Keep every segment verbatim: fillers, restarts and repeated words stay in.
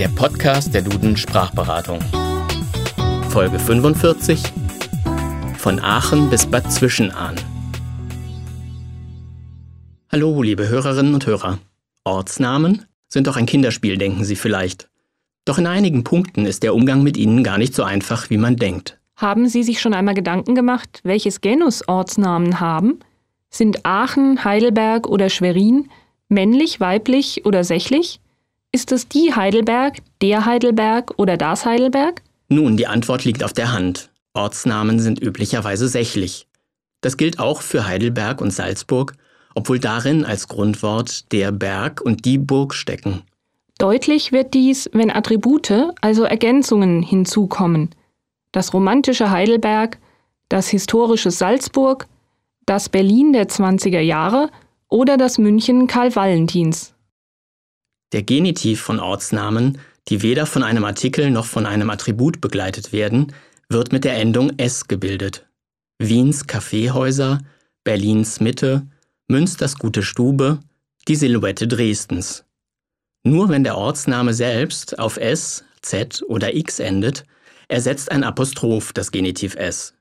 der Podcast der Duden Sprachberatung. Folge fünfundvierzig: Von Aachen bis Bad Zwischenahn. Hallo, liebe Hörerinnen und Hörer. Ortsnamen sind doch ein Kinderspiel, denken Sie vielleicht. Doch in einigen Punkten ist der Umgang mit ihnen gar nicht so einfach, wie man denkt. Haben Sie sich schon einmal Gedanken gemacht, welches Genus Ortsnamen haben? Sind Aachen, Heidelberg oder Schwerin männlich, weiblich oder sächlich? Ist es die Heidelberg, der Heidelberg oder das Heidelberg? Nun, die Antwort liegt auf der Hand. Ortsnamen sind üblicherweise sächlich. Das gilt auch für Heidelberg und Salzburg, obwohl darin als Grundwort der Berg und die Burg stecken. Deutlich wird dies, wenn Attribute, also Ergänzungen, hinzukommen. Das romantische Heidelberg, das historische Salzburg, das Berlin der zwanziger Jahre oder das München Karl Valentins. Der Genitiv von Ortsnamen, die weder von einem Artikel noch von einem Attribut begleitet werden, wird mit der Endung S gebildet. Wiens Kaffeehäuser, Berlins Mitte, Münsters gute Stube, die Silhouette Dresdens. Nur wenn der Ortsname selbst auf S, Z oder X endet, ersetzt ein Apostroph das Genitiv S.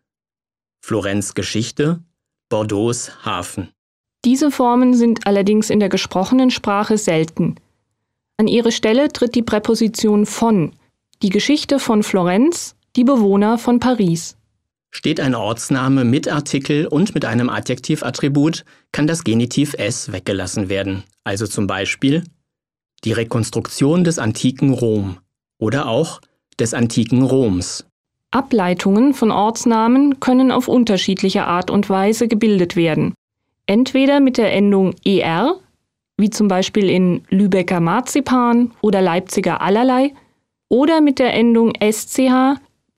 Florenz Geschichte, Bordeaux Hafen. Diese Formen sind allerdings in der gesprochenen Sprache selten. An ihre Stelle tritt die Präposition von, die Geschichte von Florenz, die Bewohner von Paris. Steht ein Ortsname mit Artikel und mit einem Adjektivattribut, kann das Genitiv S weggelassen werden. Also zum Beispiel die Rekonstruktion des antiken Rom oder auch des antiken Roms. Ableitungen von Ortsnamen können auf unterschiedliche Art und Weise gebildet werden. Entweder mit der Endung er, wie zum Beispiel in Lübecker Marzipan oder Leipziger Allerlei, oder mit der Endung sch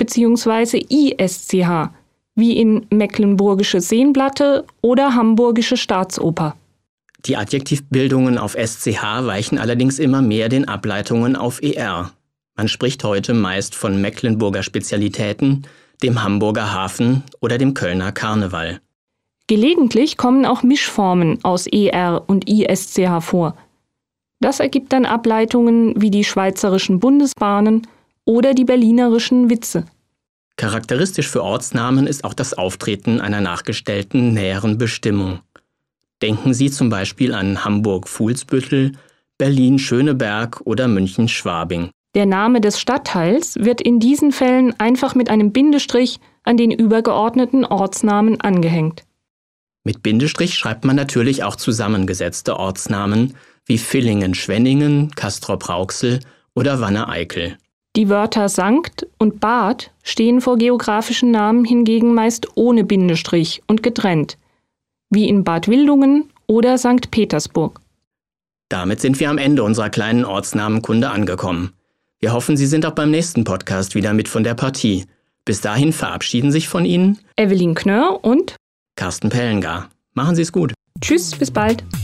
bzw. isch, wie in Mecklenburgische Seenplatte oder Hamburgische Staatsoper. Die Adjektivbildungen auf sch weichen allerdings immer mehr den Ableitungen auf er. Man spricht heute meist von Mecklenburger Spezialitäten, dem Hamburger Hafen oder dem Kölner Karneval. Gelegentlich kommen auch Mischformen aus er und isch vor. Das ergibt dann Ableitungen wie die schweizerischen Bundesbahnen oder die berlinerischen Witze. Charakteristisch für Ortsnamen ist auch das Auftreten einer nachgestellten näheren Bestimmung. Denken Sie zum Beispiel an Hamburg-Fuhlsbüttel, Berlin-Schöneberg oder München-Schwabing. Der Name des Stadtteils wird in diesen Fällen einfach mit einem Bindestrich an den übergeordneten Ortsnamen angehängt. Mit Bindestrich schreibt man natürlich auch zusammengesetzte Ortsnamen wie Villingen-Schwenningen, Castrop-Rauxel oder Wanne-Eickel. Die Wörter Sankt und Bad stehen vor geografischen Namen hingegen meist ohne Bindestrich und getrennt, wie in Bad Wildungen oder Sankt Petersburg. Damit sind wir am Ende unserer kleinen Ortsnamenkunde angekommen. Wir hoffen, Sie sind auch beim nächsten Podcast wieder mit von der Partie. Bis dahin verabschieden sich von Ihnen Evelyn Knörr und Carsten Pellengar. Machen Sie es gut. Tschüss, bis bald.